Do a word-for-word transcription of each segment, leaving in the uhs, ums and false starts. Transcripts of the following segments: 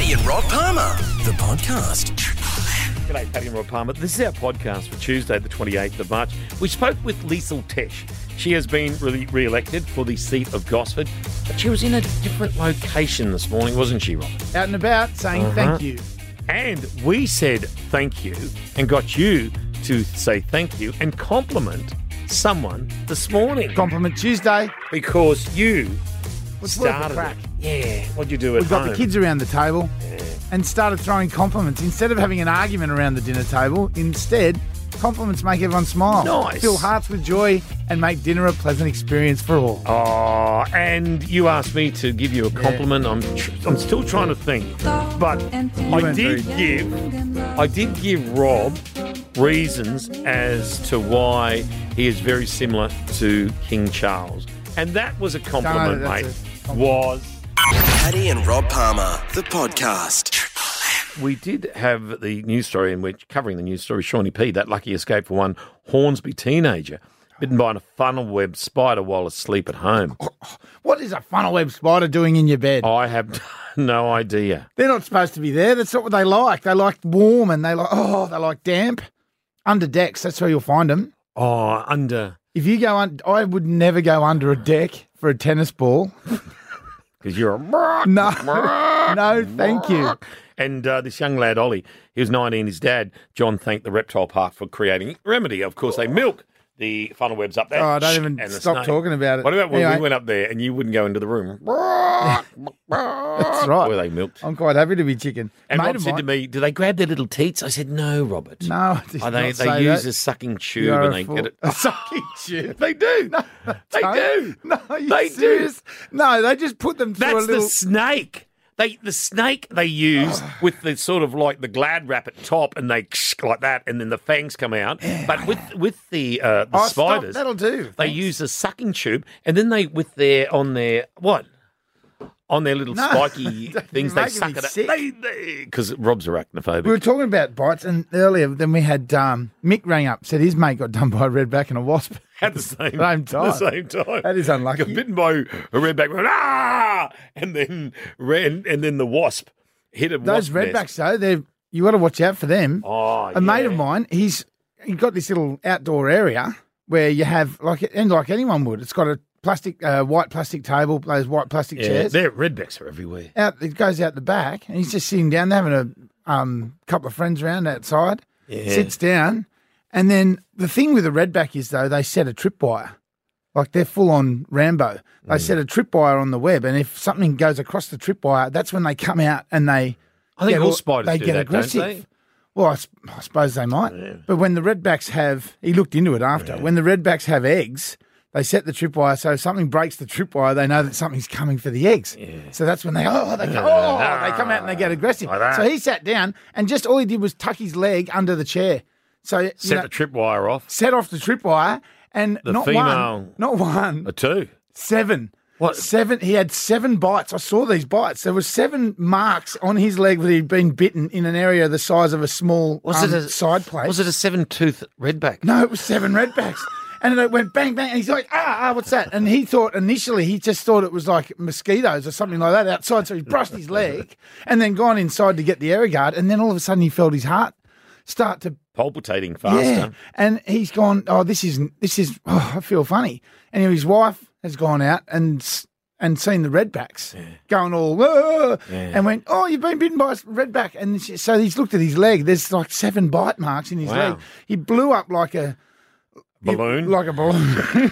Paddy and Rob Palmer, the podcast. G'day, Paddy and Rob Palmer. This is our podcast for Tuesday, the twenty-eighth of March. We spoke with Liesl Tesch. She has been re- re-elected for the seat of Gosford, but she was in a different location this morning, wasn't she, Rob? Out and about saying Uh-huh. thank you. And we said thank you and got you to say thank you and compliment someone this morning. Compliment Tuesday. Because you What's worth the started crack? it. Yeah, what'd you do at We've got home? the kids around the table and started throwing compliments. Instead of having an argument around the dinner table, instead, compliments make everyone smile. Nice. Fill hearts with joy and make dinner a pleasant experience for all. Oh, and you asked me to give you a compliment. I'm tr- I'm still trying to think, but I weren't did very- give I did give Rob reasons as to why he is very similar to King Charles, and that was a compliment, that's mate. a compliment. Was Paddy and Rob Palmer, the podcast. we did have the news story in which covering the news story, Shawnee P, that lucky escape for one Hornsby teenager bitten by a funnel web spider while asleep at home. What is a funnel web spider doing in your bed? I have no idea. They're not supposed to be there. That's not what they like. They like warm and they like, oh, they like damp. Under decks, that's where you'll find them. Oh, under If you go on, I would never go under a deck for a tennis ball. because you're a No, no, thank you. And uh, this young lad, Ollie, he was nineteen. His dad, John, thanked the reptile park for creating Remedy. Of course, they milk the funnel webs up there. Oh, I don't even and the stop snake. talking about it. What about when Anyway. we went up there and you wouldn't go into the room? That's right. Where they milked. I'm quite happy to be chicken. And Mate Rob of said mine- to me, do they grab their little teats? I said, no, Robert. No, I did Oh, they not they say use that. a sucking tube You're and a they fool. get it. A sucking tube. They do. they Don't- do. No, are you They do. serious? No, they just put them through That's a little. the snake. They the snake they use with the sort of like the glad wrap at top, and they like that, and then the fangs come out. But with with the uh, the Oh, stop. spiders, That'll do. they Thanks. use a sucking tube, and then they with their on their what on their little No. spiky things they You're suck making it. me sick. They because Rob's arachnophobic. We were talking about bites, and earlier, then we had um, Mick rang up, said his mate got done by a redback and a wasp. at the same, Same time. The same time. That is unlucky. Got bitten by a redback, went, ah, and then ran, and then the wasp hit a Those wasp nest. redbacks, though, they're you got to watch out for them. Oh, A mate of yeah. mine, he's he got this little outdoor area where you have like and like anyone would. It's got a plastic, uh, white plastic table, those white plastic Yeah, chairs. their redbacks are everywhere. Out, it goes out the back, and he's just sitting down, there having a um, couple of friends around outside. Yeah. Sits down, and then the thing with a redback is though they set a tripwire, like they're full on Rambo. They Mm. set a tripwire on the web, and if something goes across the tripwire, that's when they come out and they. I think get all all- spiders they do get that, aggressive. don't they? Well, I, s- I suppose they might. But when the redbacks have, he looked into it after. When the redbacks have eggs, they set the tripwire. So if something breaks the tripwire, they know that something's coming for the eggs. So that's when they oh they go, oh they come out and they get aggressive. Like that. So he sat down and just all he did was tuck his leg under the chair. So you Set know, the tripwire off. set off the tripwire and The not female- one, not one, A two. seven. What? Seven. He had seven bites. I saw these bites. There were seven marks on his leg where he'd been bitten in an area the size of a small Was um, it a side plate. Was it a seven-tooth redback? No, it was seven redbacks. And it went bang, bang. And he's like, ah, ah, what's that? And he thought initially, he just thought it was like mosquitoes or something like that outside. So he brushed his leg and then gone inside to get the Aerogard. And then all of a sudden he felt his heart start to, Palpitating faster. yeah. And he's gone, oh, this is, this is, oh, I feel funny. And his wife has gone out and s- and seen the redbacks going all, "Whoa," and went, oh, you've been bitten by a redback. And she- so he's looked at his leg. There's like seven bite marks in his Wow. leg. He blew up like a, Balloon? like a balloon,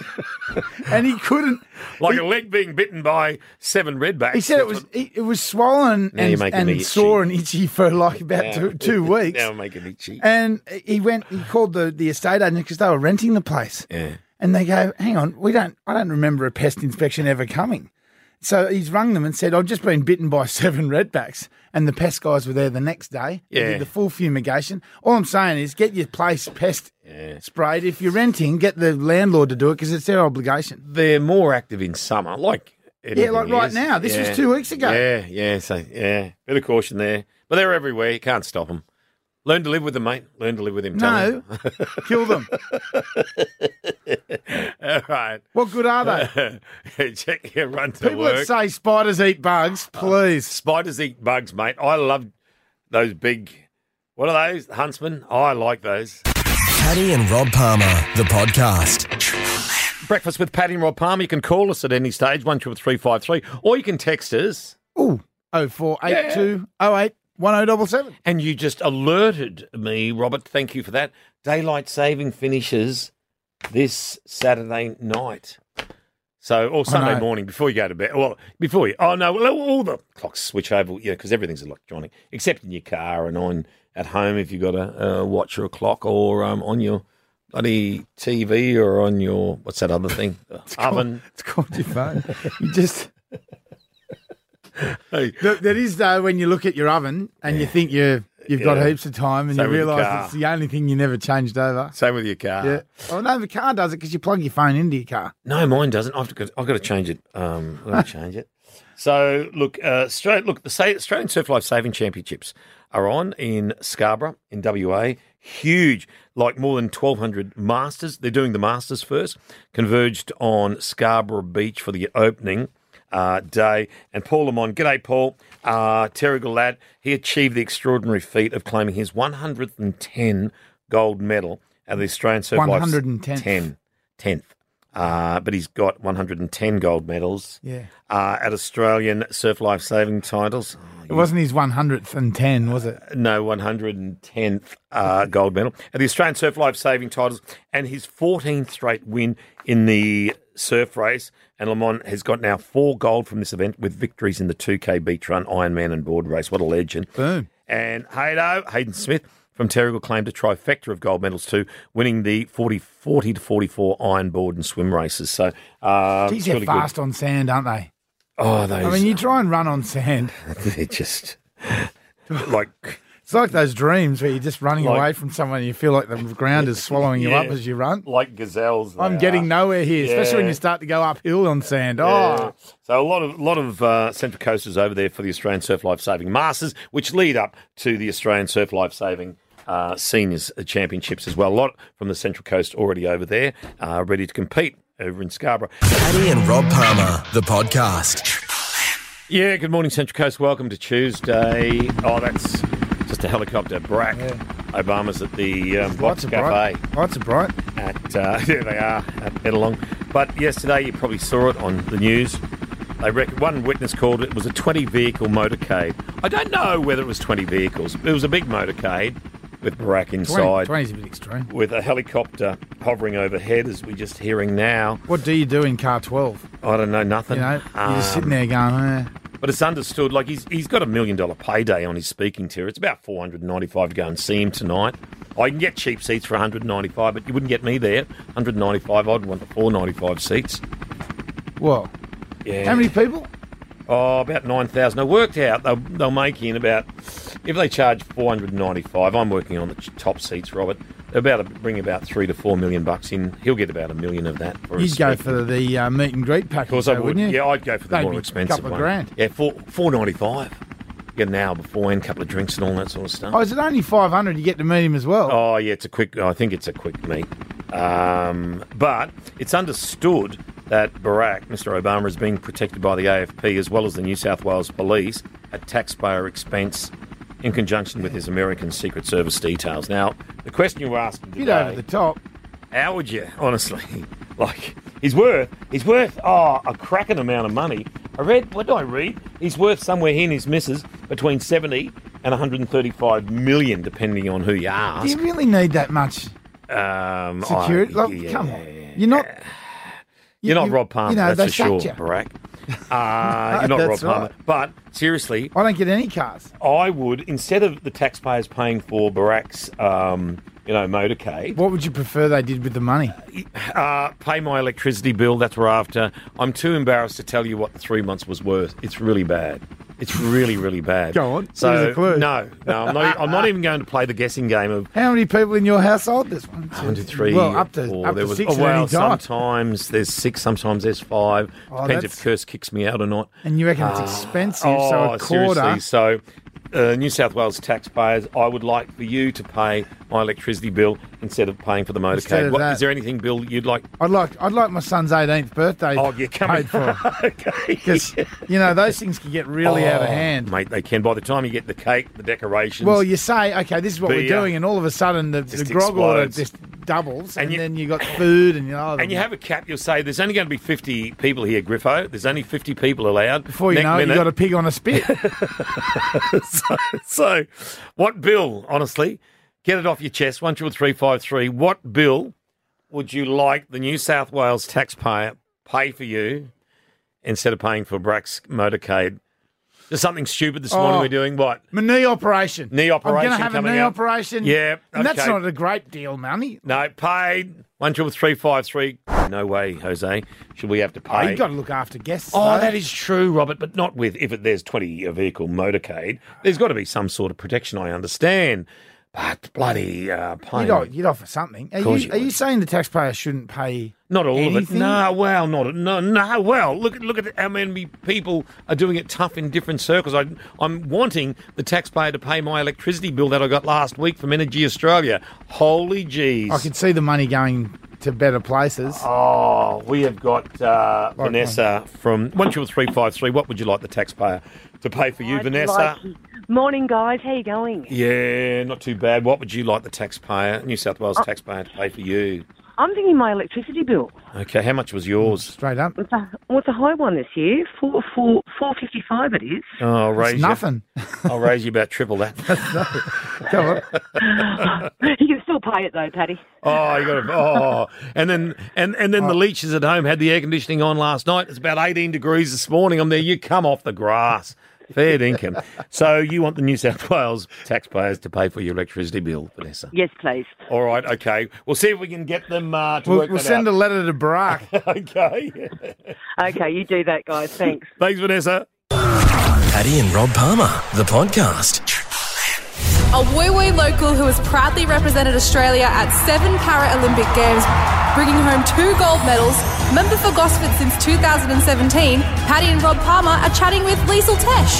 and he couldn't. Like he, a leg being bitten by seven redbacks. he said it That's was what- he, it was swollen Now you're and, making me and itchy. sore and itchy for like about two, two weeks. Now I'm making me cheap. And he went. He called the the estate agent because they were renting the place. Yeah. And they go, hang on, we don't. I don't remember a pest inspection ever coming. So he's rung them and said, I've just been bitten by seven redbacks. And the pest guys were there the next day. They Yeah. did the full fumigation. All I'm saying is get your place pest Yeah. sprayed. If you're renting, get the landlord to do it because it's their obligation. They're more active in summer, like anything Yeah, like right is. now. This was Yeah. two weeks ago. Yeah, yeah. So yeah, bit of caution there, but they're everywhere. You can't stop them. Learn to live with him, mate. Learn to live with him. tell No, him. kill them. All right. What good are they? Check your run to People work. that say spiders eat bugs, please. Spiders eat bugs, mate. I love those big, what are those? Huntsmen? Oh, I like those. Paddy and Rob Palmer, the podcast. Breakfast with Paddy and Rob Palmer. You can call us at any stage, one two three five three, or you can text us. Ooh, oh four eight two oh eight one oh seven seven. And you just alerted me, Robert. Thank you for that. Daylight saving finishes this Saturday night. So, or Sunday know. morning before you go to bed. Well, before you. Oh, no, well, all the clocks switch over, yeah, because everything's electronic, except in your car and on at home if you've got a, a watch or a clock, or um, on your bloody T V, or on your, what's that other thing? It's Oven. Called, it's called your phone. You just. Hey. That, that is, though, when you look at your oven and you think you you've got Yeah. heaps of time and Same you with the realise car. it's the only thing you never changed over. Same with your car. Yeah. Oh, no, the car does it because you plug your phone into your car. No, mine doesn't. I've got, I've got to change it. Um, I've got to change it. So, look, uh, straight, look, the Sa- Australian Surf Life Saving Championships are on in Scarborough, in W A. Huge, like more than twelve hundred masters. They're doing the masters first. Converged on Scarborough Beach for the opening uh, day. And Paul Lamont, g'day, Paul. Uh, Terrigal lad. He achieved the extraordinary feat of claiming his one hundred tenth gold medal at the Australian Surf Life one hundred tenth. ten, tenth. Uh, but he's got one hundred ten gold medals Yeah. uh, at Australian Surf Life Saving titles. It wasn't his one hundredth and ten, was it? No, one hundred tenth uh, gold medal at the Australian Surf Life Saving titles, and his fourteenth straight win in the surf race. And Lamont has got now four gold from this event with victories in the two K beach run, Ironman and board race. What a legend. Boom. And Haydo, Hayden Smith from Terrigal claimed a trifecta of gold medals too, winning the forty, forty to forty-four iron, board and swim races. So, uh, Geez, it's they're really fast good. on sand, aren't they? Oh, those. I mean, you try and run on sand. They're just like, It's like those dreams where you're just running Like- away from someone and you feel like the ground is swallowing you Yeah. up as you run. like gazelles. they I'm getting are. nowhere here, especially when Yeah. you start to go uphill on sand. Yeah. Oh, So a lot of lot of uh, Central Coasters over there for the Australian Surf Life Saving Masters, which lead up to the Australian Surf Life Saving uh, Seniors Championships as well. A lot from the Central Coast already over there, uh, ready to compete over in Scarborough. Paddy and Rob Palmer, the podcast. Yeah, good morning, Central Coast. Welcome to Tuesday. Oh, that's just a helicopter. Brack. Yeah. Obama's at the um, Box lights are Cafe. bright. Lights are bright. At uh, there they are at Bedalong. But yesterday you probably saw it on the news. They reckon one witness called it was a twenty vehicle motorcade. I don't know whether it was twenty vehicles. It was a big motorcade with Barack inside, twenty is a bit extreme. with a helicopter hovering overhead, as we're just hearing now. What do you do in car twelve? I don't know, nothing. You know, you're just Um, sitting there going, eh. But it's understood. Like he's he's got a million dollar payday on his speaking tour. It's about four hundred ninety five to go and see him tonight. I can get cheap seats for one hundred ninety five, but you wouldn't get me there. one hundred ninety five. I'd want the four ninety five seats. Well, Yeah. how many people? Oh, about nine thousand. I worked out they'll they'll make in about, if they charge four hundred ninety five. I'm working on the top seats, Robert. They're about to bring about three to four million bucks in. He'll get about a million of that. For his You'd go speaking. for the uh, meet and greet package, Of course I though, would. wouldn't you? Yeah, I'd go for the They'd more be a expensive couple of one. grand. Yeah, four four ninety five. Get an hour beforehand, couple of drinks and all that sort of stuff. Oh, is it only five hundred? You get to meet him as well. Oh, yeah, it's a quick, I think it's a quick meet. Um, but it's understood that Barack, Mister Obama, is being protected by the A F P as well as the New South Wales Police at taxpayer expense in conjunction with his American Secret Service details. Now, the question you were asking Get over the today, top. how would you, honestly, like, he's worth, he's worth, oh, a cracking amount of money. I read, what did I read? He's worth somewhere, he and his missus, between seventy and one hundred thirty-five million, depending on who you Do ask. you really need that much Um, security? I- Like, yeah. come on. You're not... You're not you- Rob Palmer, you know, that's they for sure, sacked you. Barack. Uh, you're not Rob That's Palmer. right. But seriously, I don't get any cars. I would, instead of the taxpayers paying for Barack's, um, you know, motorcade, What would you prefer they did with the money? uh, pay my electricity bill. That's what we're after. I'm too embarrassed to tell you what the three months was worth. It's really bad. It's really, really bad. Go on, So give us a clue. no, no, I'm not. I'm not even going to play the guessing game of How many people in your household? There's one, two, one, two, three, Well, up to, four. up There to was, six oh, well, at any time. sometimes there's six, sometimes there's five. Oh, Depends that's- if Curse kicks me out or not. And you reckon it's Uh, expensive, oh, so a quarter. seriously. So uh, New South Wales taxpayers, I would like for you to pay my electricity bill instead of paying for the Instead motorcade. of What, that. is there anything, Bill, you'd like? I'd like I'd like my son's eighteenth birthday Oh, you're coming. paid for. Okay. Because, you know, those things can get really out of Oh, hand. Mate, they can. By the time you get the cake, the decorations. Well, you say, okay, this is what we're Beer. doing, and all of a sudden the, Just the grog order explodes. just doubles, And and, you- then you got food, and you know, and you have a cap, you'll say, there's only going to be fifty people here, Griffo. There's only fifty people allowed. before you Next know it, you minute- got a pig on a spit. so, so, what bill, honestly, get it off your chest, one triple three five three, what bill would you like the New South Wales taxpayer pay for you instead of paying for Brack's motorcade? There's something stupid this morning Oh. we're doing. What? My knee operation. Knee I'm operation going to have a coming knee up. operation. Yeah, And that's okay. not a great deal, money. No, paid. one triple three five three. No way, Jose. Should we have to Oh, pay? you've got to look after guests. Oh, though. that is true, Robert, but not with if it, there's twenty a vehicle motorcade. There's got to be some sort of protection. I understand, but bloody uh, paying. You'd, o- you'd offer something. Are, course you, you are you would. saying the taxpayer shouldn't pay Not all of it. anything? No, well, not no, no. Well, look at look at how many people are doing it tough in different circles. I, I'm wanting the taxpayer to pay my electricity bill that I got last week from Energy Australia. Holy jeez! I could see the money going to better places. Oh, we have got uh, Vanessa from one triple three five three. What would you like the taxpayer to pay for you, I'd Vanessa? like- Morning, guys. How you going? Yeah, not too bad. What would you like the taxpayer, New South Wales taxpayer, to pay for you? I'm thinking my electricity bill. Okay, how much was yours? Straight up. It's a, well, it's a high one this year. Four, four, four fifty-five. It is. Oh, I'll raise It's you. nothing. I'll raise you about triple that. Come on. You can still pay it though, Paddy. Oh, you got to. Oh, and then and and then the leeches at home had the air conditioning on last night. It's about eighteen degrees this morning. I'm there. You come off the grass. Fair dinkum. So you want the New South Wales taxpayers to pay for your electricity bill, Vanessa? Yes, please. All right. Okay. We'll see if we can get them uh, to We'll, work we'll that send out. a letter to Barack. Okay. Okay, you do that, guys. Thanks. Thanks, Vanessa. Paddy and Rob Palmer, the podcast. A woo woo local who has proudly represented Australia at seven Paralympic Games, bringing home two gold medals, member for Gosford since two thousand seventeen, Paddy and Rob Palmer are chatting with Liesl Tesh.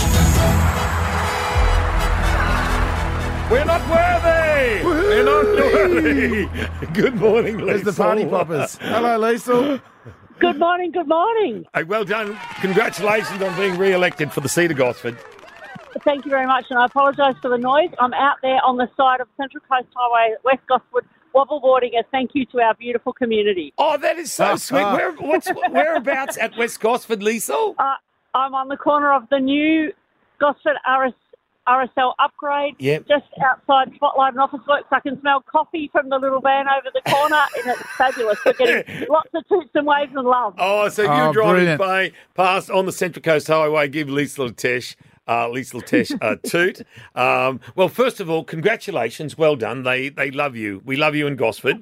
We're not worthy. We're not worthy. Good morning, Liesl. There's the party poppers. Hello, Liesl. Good morning, good morning. Hey, well done. Congratulations on being re-elected for the seat of Gosford. Thank you very much, and I apologise for the noise. I'm out there on the side of Central Coast Highway, West Gosford, wobbleboarding as thank you to our beautiful community. Oh, that is so sweet. Where, what's, whereabouts at West Gosford, Liesl? Uh, I'm on the corner of the new Gosford R S, R S L upgrade, Yep. just outside Spotlight and Office Works. I can smell coffee from the little van over the corner, and it's fabulous. We're getting lots of toots and waves and love. Oh, so if you're Oh, driving brilliant. by, past on the Central Coast Highway, give Liesl Tesh, uh, Liesl Tesh a toot. Um, well, first of all, congratulations. Well done. They they love you. We love you in Gosford.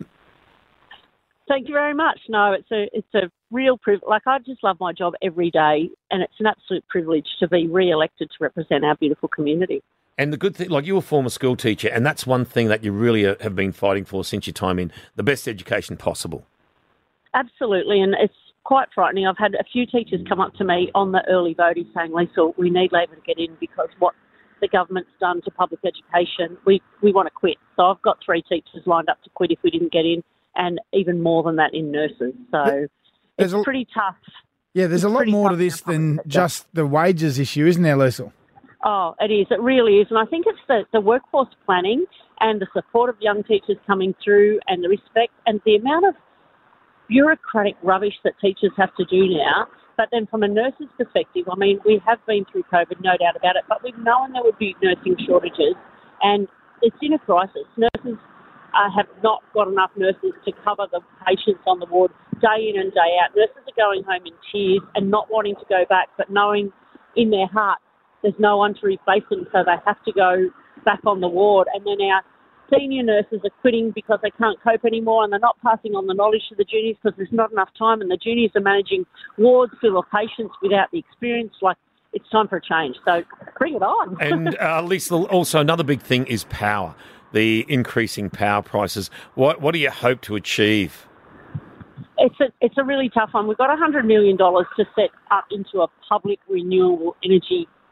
Thank you very much. No, it's a it's a real privilege. Like, I just love my job every day, and it's an absolute privilege to be re-elected to represent our beautiful community. And the good thing, like you're a former school teacher, and that's one thing that you really uh, have been fighting for since your time in the best education possible. Absolutely, and it's quite frightening. I've had a few teachers come up to me on the early voting saying, Lisa, we need Labor to get in because what the government's done to public education, we, we want to quit. So I've got three teachers lined up to quit if we didn't get in, and even more than that in nurses. So There's it's a- pretty tough. Yeah, there's a lot Pretty more to tough this now, than public sector. just the wages issue, isn't there, Liesl? Oh, it is. It really is. And I think it's the, the workforce planning and the support of young teachers coming through and the respect and the amount of bureaucratic rubbish that teachers have to do now. But then from a nurse's perspective, I mean, we have been through COVID, no doubt about it, but we've known there would be nursing shortages, and it's in a crisis. Nurses uh, have not got enough nurses to cover the patients on the ward day in and day out. Nurses are going home in tears and not wanting to go back, but knowing in their heart there's no one to replace them, so they have to go back on the ward. And then our senior nurses are quitting because they can't cope anymore, and they're not passing on the knowledge to the juniors because there's not enough time, and the juniors are managing wards full of patients without the experience. Like, it's time for a change. So bring it on. And uh, Lisa, also another big thing is power, the increasing power prices. What what do you hope to achieve? It's a, it's a really tough one. We've got one hundred million dollars to set up into a public renewable energy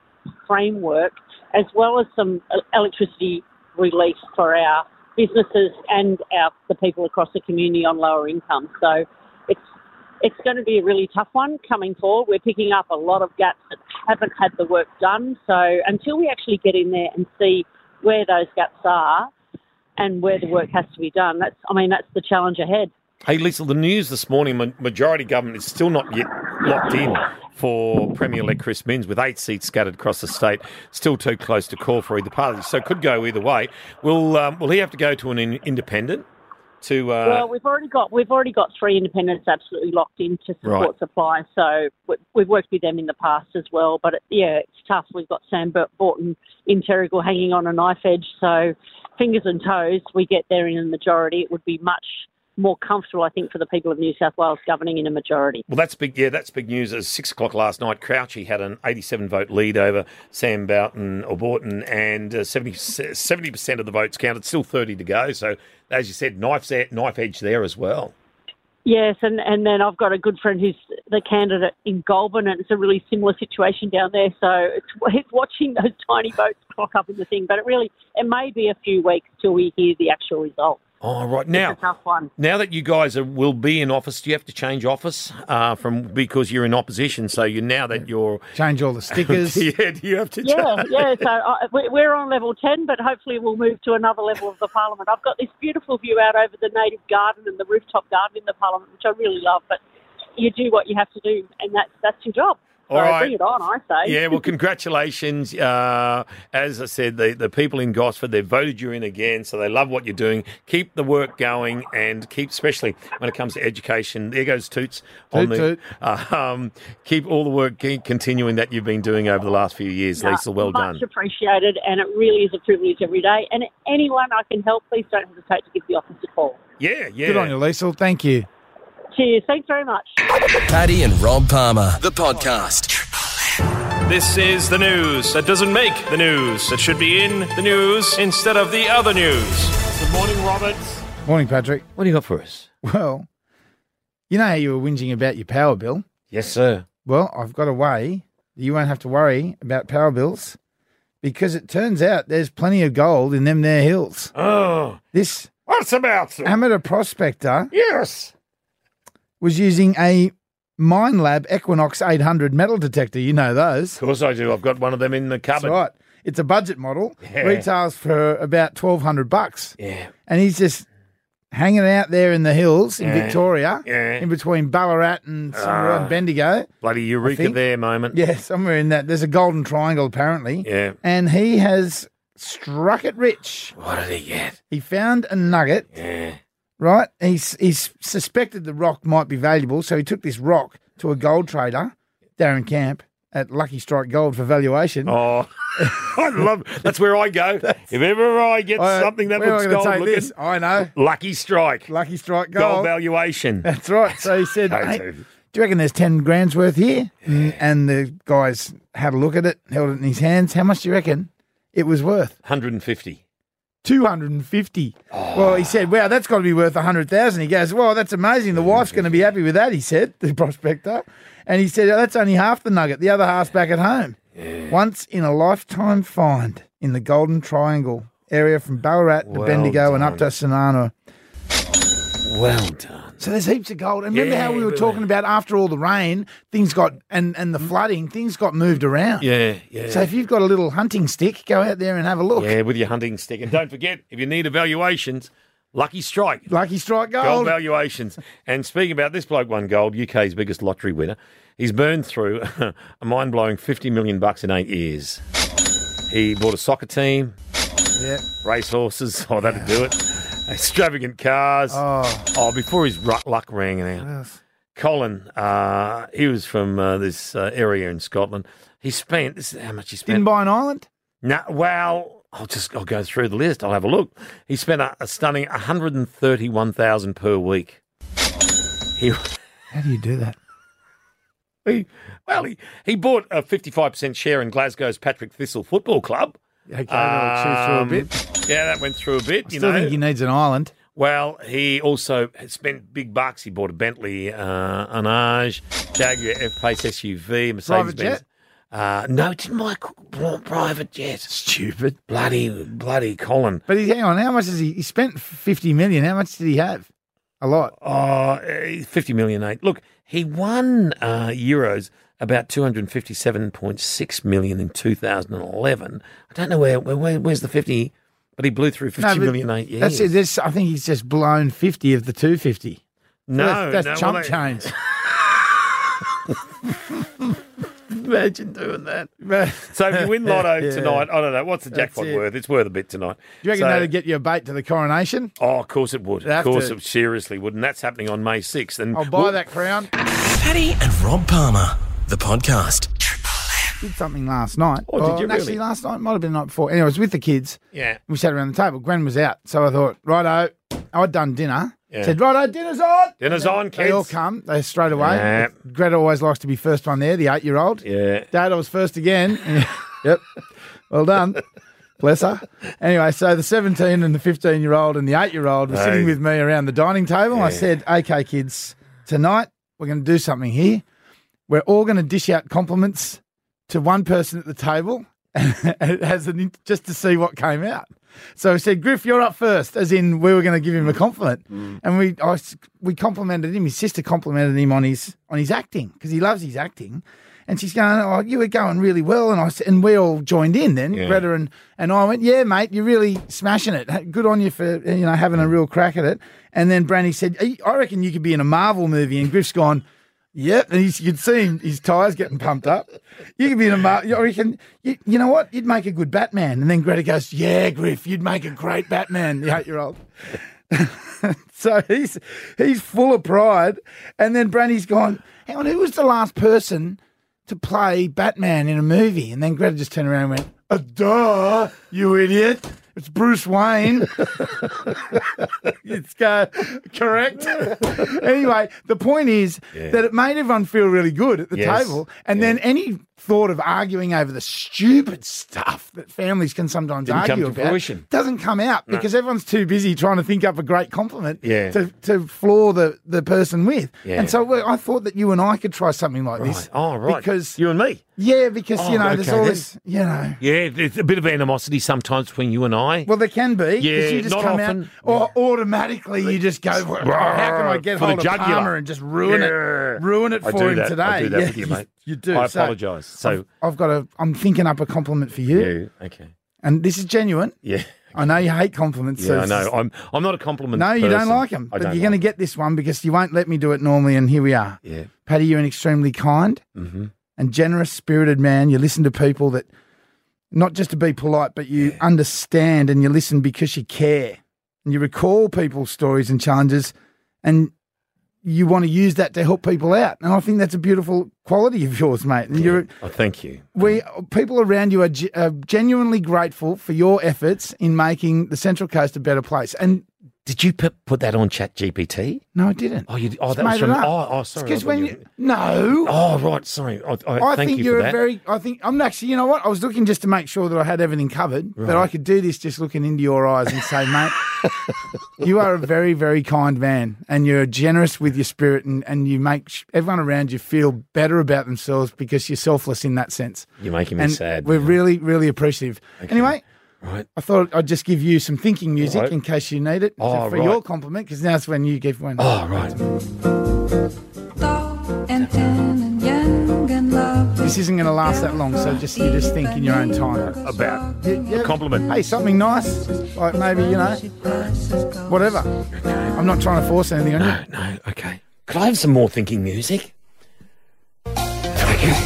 framework, as well as some electricity relief for our businesses and our the people across the community on lower income. So it's it's going to be a really tough one coming forward. We're picking up a lot of gaps that haven't had the work done. So until we actually get in there and see where those gaps are and where the work has to be done, that's I mean that's the challenge ahead. Hey, Lisa, the news this morning, ma- majority government is still not yet locked in for Premier-elect Chris Minns, with eight seats scattered across the state, still too close to call for either party. So it could go either way. Will um, will he have to go to an in- independent? To uh... Well, we've already got we've already got three independents absolutely locked in to support Right. supply. So we- we've worked with them in the past as well. But it, yeah, it's tough. We've got Sam Borton in Terrigal hanging on a knife edge. So fingers and toes, we get there in a majority. It would be much more comfortable, I think, for the people of New South Wales governing in a majority. Well, that's big. Yeah, that's big news. At six o'clock last night, Crouchy had an eighty-seven vote lead over Sam Boughton or Borton, and uh, seventy percent of the votes counted. Still thirty to go. So, as you said, knife knife edge there as well. Yes, and, and then I've got a good friend who's the candidate in Goulburn, and it's a really similar situation down there. So it's, it's watching those tiny votes clock up in the thing. But it really, it may be a few weeks till we hear the actual result. Oh, right. Now, It's a tough one. now that you guys are, will be in office, do you have to change office uh, from because you're in opposition? So you now that you're Change all the stickers. yeah, do you have to? Yeah, change? yeah. So uh, we- we're on level ten, but hopefully we'll move to another level of the parliament. I've got this beautiful view out over the native garden and the rooftop garden in the parliament, which I really love. But you do what you have to do, and that's that's your job. So All right. bring it on, I say. Yeah, well, congratulations. Uh, as I said, the, the people in Gosford, they've voted you in again, so they love what you're doing. Keep the work going and keep, especially when it comes to education, there goes Toots. on Toot, the, toot. Uh, um, keep all the work keep continuing that you've been doing over the last few years, No, Lisa. Well much done. appreciated, and it really is a privilege every day. And anyone I can help, please don't hesitate to give the office a call. Yeah, yeah. Good on you, Liesl. Thank you. Cheers. Thanks very much. Paddy and Rob Palmer, the podcast. This is the news that doesn't make the news, that should be in the news instead of the other news. Good morning, Roberts. Morning, Patrick. What do you got for us? Well, you know how you were whinging about your power bill? Yes, sir. Well, I've got a way that you won't have to worry about power bills because it turns out there's plenty of gold in them there hills. Oh, This what's about, sir? amateur prospector Yes. was using a Mine Lab Equinox eight hundred metal detector. You know those. Of course I do. I've got one of them in the That's cupboard. right. It's a budget model. Yeah. Retails for about twelve hundred bucks. Yeah. And he's just hanging out there in the hills in Yeah. Victoria, Yeah. in between Ballarat and somewhere Ah. on Bendigo. Bloody I eureka think- there moment. Yeah, somewhere in that. There's a golden triangle apparently. Yeah. And he has struck it rich. What did he get? He found a nugget, Yeah. right? He's he's suspected the rock might be valuable, so he took this rock to a gold trader, Darren Camp, at Lucky Strike Gold for valuation. Oh, I love That's where I go. If ever I get Uh, something that where am I looks gonna gold take looking, this? I know. Lucky Strike. Lucky Strike Gold Gold. valuation. That's right. So he said, Go hey, to. do you reckon there's ten grand's worth here? And, and the guys had a look at it, held it in his hands. How much do you reckon it was worth? one hundred fifty. two hundred fifty. Well, he said, wow, that's got to be worth one hundred thousand. He goes, well, that's amazing. The wife's going to be happy with that, he said, the prospector. And he said, oh, that's only half the nugget. The other half's back at home. Once in a lifetime find in the Golden Triangle area from Ballarat to Well Bendigo and up done. to Sanana. Well done. So there's heaps of gold. And remember Yeah, how we were but- talking about after all the rain, things got, and, and the flooding, things got moved around. Yeah, yeah. So if you've got a little hunting stick, go out there and have a look. yeah, with your hunting stick. And don't forget, if you need evaluations, Lucky Strike. Lucky Strike Gold Gold. valuations. And speaking about this bloke won gold, U K's biggest lottery winner. He's burned through a mind-blowing fifty million bucks in eight years. He bought a soccer team, Yeah. racehorses. Oh, that'd do it. Extravagant cars. Oh, Oh, before his ru- luck rang out. yes. Colin, uh, he was from uh, this uh, area in Scotland. He spent, this is how much he spent. Didn't buy an island? No, well, I'll just I'll go through the list. I'll have a look. He spent a, a stunning one hundred thirty-one thousand dollars per week. He, How do you do that? he well, he, he bought a fifty-five percent share in Glasgow's Patrick Thistle Football Club. Okay, that'll chew through a Um, bit. Yeah, that went through a bit. You Still know, think he needs an island. Well, he also had spent big bucks. He bought a Bentley uh, Anage, Jaguar F-Pace S U V, Mercedes-Benz. Private jet? Uh, no, it didn't buy a c- private jet. Stupid. Bloody, bloody Colin. But he, hang on, how much has he? He spent fifty million. How much did he have? A lot. Oh, eh, fifty million, eight. Look, he won uh, Euros about two hundred fifty-seven point six million in two thousand eleven. I don't know where, where where's the fifty, but he blew through fifty No, million eight years. That's it. This, I think he's just blown fifty of the two fifty. No, that's, that's no, chump well, they- change. Imagine doing that. So if you win Lotto Yeah. tonight, I don't know, what's the That's jackpot it. worth? It's worth a bit tonight. Do you reckon So- that'd get you a bait to the coronation? Oh, of course it would. Of Have course to. it seriously would. And that's happening on May sixth. And I'll buy we'll- that crown. Paddy and Rob Palmer, the podcast. Did something last night. Oh, did you Actually, really? last night might have been the night before. Anyway, I was with the kids. Yeah. We sat around the table. Gwen was out, so I thought, righto. I'd done dinner. Yeah. Said, righto, dinner's on. Dinner's on, They all kids. come. They straight away. Yeah. Greta always likes to be first one there, the eight-year-old. Yeah. Dad, I was first again. Yep. Well done. Bless her. Anyway, so the seventeen and the fifteen-year-old and the eight-year-old were Hey. sitting with me around the dining table. I Yeah. said, okay, kids, tonight we're going to do something here. We're all going to dish out compliments to one person at the table and it has an, in- just to see what came out. So I said, Griff, you're up first, as in we were going to give him a compliment. Mm. And we I, s- we complimented him. His sister complimented him on his on his acting because he loves his acting. And she's going, oh, you were going really well. And I s- and we all joined in then, Yeah. Greta and, and I went, yeah, mate, you're really smashing it. Ha- Good on you for you know having a real crack at it. And then Brandy said, "Hey, I reckon you could be in a Marvel movie. And Griff's gone, yep. And he's, you could see him, his tyres getting pumped up. You could be in a Marvel. I reckon, you, you know what? You'd make a good Batman. And then Greta goes, yeah, Griff, you'd make a great Batman, the eight-year-old. So he's he's full of pride. And then Brandy's gone, hang on, who was the last person to play Batman in a movie? And then Greta just turned around and went, uh, duh, you idiot. It's Bruce Wayne. It's go, correct. Anyway, the point is Yeah. that it made everyone feel really good at the Yes. table. And Yeah. then any thought of arguing over the stupid stuff that families can sometimes Didn't come argue to about fruition. doesn't come out because everyone's too busy trying to think up a great compliment Yeah. to, to floor the, the person with. Yeah. And so we- I thought that you and I could try something like Right. this. Oh, right. Because, you and me. yeah, because, Oh, you know, there's okay all then. this, you know. Yeah, there's a bit of animosity sometimes between you and I. Well, there can be. 'cause Yeah, you just not come often. out, or automatically you just go, oh, how can I get For the hold of jugular. Palmer and just ruin Yeah. it, ruin it I for do him that. today? I do that Yeah, with you, mate. You do. I So apologise. So, I've got a. I'm thinking up a compliment for you, yeah, okay. and this is genuine. Yeah. I know you hate compliments. so Yeah, I it's know. just- I'm I'm not a compliment no, you don't person. like them, I but don't you're going to like get this one because you won't let me do it normally, and here we are. it. Yeah. Paddy, you're an extremely kind Mm-hmm. and generous spirited man. You listen to people that, not just to be polite, but you understand and you listen because you care. And you recall people's stories and challenges and you want to use that to help people out. And I think that's a beautiful quality of yours, mate. And you're Oh, thank you. we people around you are, ge- are genuinely grateful for your efforts in making the Central Coast a better place. And Did you put, put that on Chat G P T? no, I didn't. Oh, you did. Oh, Just that was made from. it up. Oh, oh, sorry. Because I when thought you, no, Oh, right. Sorry. I, I, I thank think you you're for a that. very. I think I'm actually. You know what? I was looking just to make sure that I had everything covered, but I could do this just looking into your eyes and say, mate, you are a very, very kind man, and you're generous with your spirit, and and you make sh- everyone around you feel better about themselves because you're selfless in that sense. You're making me And sad. we're now. really, really appreciative. Anyway. Right. I thought I'd just give you some thinking music Right. in case you need it Oh, for right. your compliment, because now's when you give one. Oh, right. This isn't going to last that long, so just you just think in your own time. About Yeah, yeah. compliment. Hey, something nice, like maybe, you know, whatever. I'm not trying to force anything on you. No, no. Okay. Could I have some more thinking music? Thank you.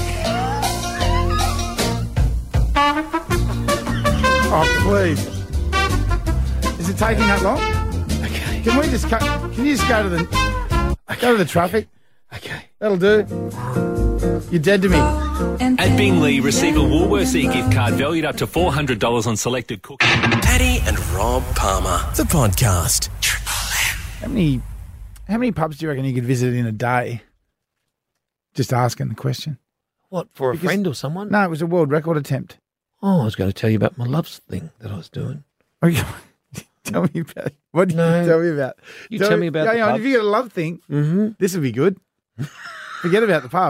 Oh, please. Is it taking that long? Okay. Can we just cut? Can you just go to the go to the traffic? Okay. That'll do. You're dead to me. At Bingley, receive a Woolworths e-gift card valued up to four hundred dollars on selected cookies. Paddy and Rob Palmer, the podcast. How many how many pubs do you reckon you could visit in a day? Just asking the question. What, for a Because- friend or someone? No, it was a world record attempt. Oh, I was going to tell you about my loves thing that I was doing. Okay. Tell me about it. What did No. you tell me about? You tell me about yeah, the yeah, pubs. if you got a love thing, Mm-hmm. this would be good. Forget about the pub.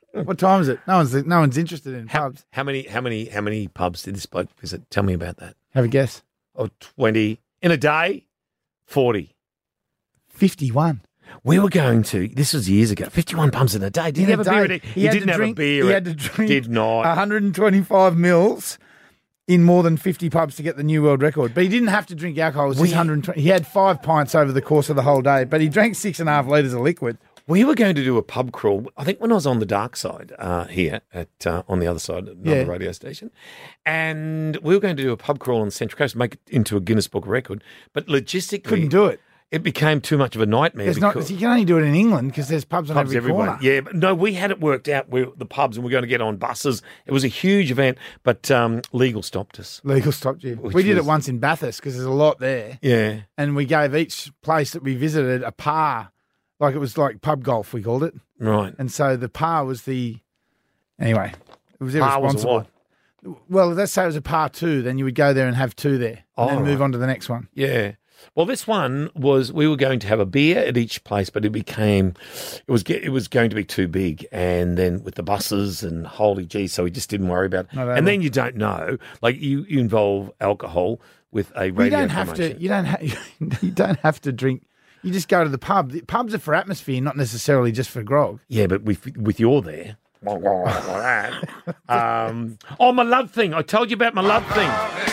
What time is it? No one's no one's interested in How, pubs. how many? How many? How many pubs did this bloke visit? Tell me about that. Have a guess. Oh, twenty in a day. Forty. Fifty-one. We were going to. This was years ago. Fifty-one pubs in a day. Did In he a have a beer? day. At, He he had didn't to have drink- a beer. he at- had to drink Did not. one hundred twenty-five mils in more than fifty pubs to get the new world record. But he didn't have to drink alcohol. It was We- just one hundred twenty. He had five pints over the course of the whole day, but he drank six and a half litres of liquid. We were going to do a pub crawl. I think when I was on the dark side uh, here at uh, on the other side of another Yeah. radio station, and we were going to do a pub crawl on the Central Coast, make it into a Guinness Book record. But logistically, Couldn't do it. It became too much of a nightmare. There's not, because you can only do it in England because there's pubs on pubs every everywhere. corner. Yeah, but no, we had it worked out. We the pubs, and we're going to get on buses. It was a huge event, but um, legal stopped us. Legal stopped you. Which We did was- it once in Bathurst because there's a lot there. Yeah. And we gave each place that we visited a par. Like it was like pub golf, we called it. Right. And so the par was the. Anyway, it was Par was a irresponsible. what? Well, let's say it was a par two, then you would go there and have two there and Oh, then move right. on to the next one. Yeah. Well, this one was we were going to have a beer at each place, but it became it was ge- it was going to be too big, and then with the buses and holy gee, so we just didn't worry about it. Not that And then one. you don't know, like you, you involve alcohol with a radio You don't have promotion. to. You don't. Ha- you don't have to drink. You just go to the pub. The pubs are for atmosphere, not necessarily just for grog. Yeah, but with with you're there. like that. Um, oh, my love thing! I told you about my love thing.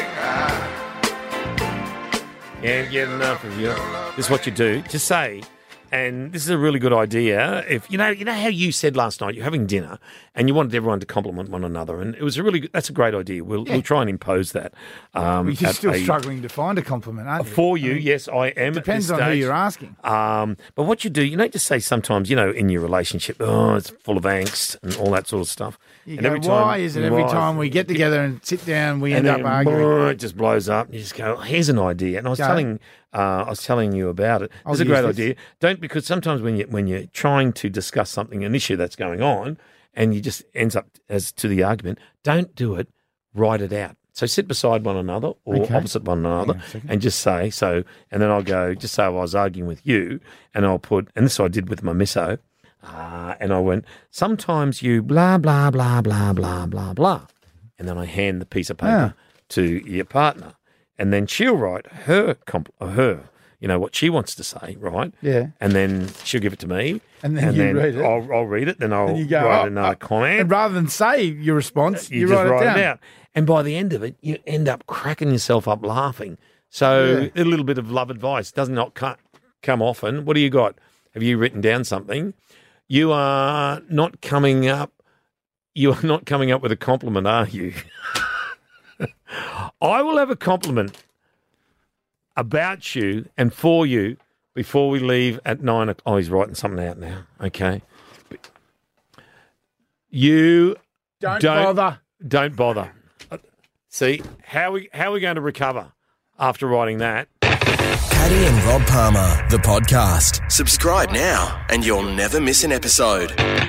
Can't get enough of you. This is what you do. Just say, and this is a really good idea. If you know, you know how you said last night, you're having dinner, and you wanted everyone to compliment one another, and it was a really good, that's a great idea. We'll Yeah. we'll try and impose that. Um, You're at still a- struggling to find a compliment, aren't you? for you. Yes, I am. Depends at this on who stage. you're asking. Um, but what you do, you don't just say sometimes, you know, in your relationship, oh, it's full of angst and all that sort of stuff. You and go, every why is it every why- time we get together and sit down, we and end up then, arguing? brr, it just blows up. You just go, here's an idea. And I was Go. telling, uh, I was telling you about it. I'll It's a use great this. idea. Don't because sometimes when you when you're trying to discuss something, an issue that's going on, and you just ends up as to the argument, don't do it. Write it out. So sit beside one another or Okay. opposite one another, Hang on a second. and just say so. And then I'll go, just say I was arguing with you, and I'll put, and this I did with my misso. Uh, and I went, sometimes you blah, blah, blah, blah, blah, blah, blah. And then I hand the piece of paper to your partner. And then she'll write her, comp- or her, you know, what she wants to say, right? Yeah. And then she'll give it to me. And then you read it. I'll, I'll read it, then I'll And you go, write oh, another oh, comment. And rather than say your response, you, you, just write, write it down. out. And by the end of it, you end up cracking yourself up laughing. So Yeah. a little bit of love advice does not co- come often. What do you got? Have you written down something? You are not coming up. You are not coming up with a compliment, are you? I will have a compliment about you and for you before we leave at nine o'clock. Oh, he's writing something out now. Okay. You Don't, Don't- bother. don't bother. See, how we how are we going to recover after writing that? Paddy and Rob Palmer, the podcast. Subscribe now and you'll never miss an episode.